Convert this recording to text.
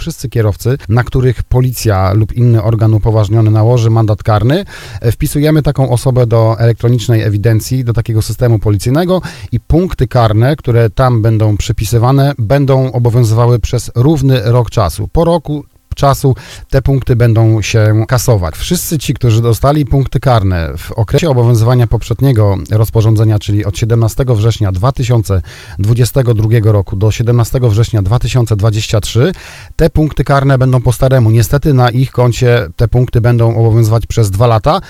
Wszyscy kierowcy, na których policja lub inny organ upoważniony nałoży mandat karny, wpisujemy taką osobę do elektronicznej ewidencji, do takiego systemu policyjnego i punkty karne, które tam będą przypisywane, będą obowiązywały przez równy rok czasu. Po roku czasu te punkty będą się kasować. Wszyscy ci, którzy dostali punkty karne w okresie obowiązywania poprzedniego rozporządzenia, czyli od 17 września 2022 roku do 17 września 2023, te punkty karne będą po staremu. Niestety na ich koncie te punkty będą obowiązywać przez 2 lata.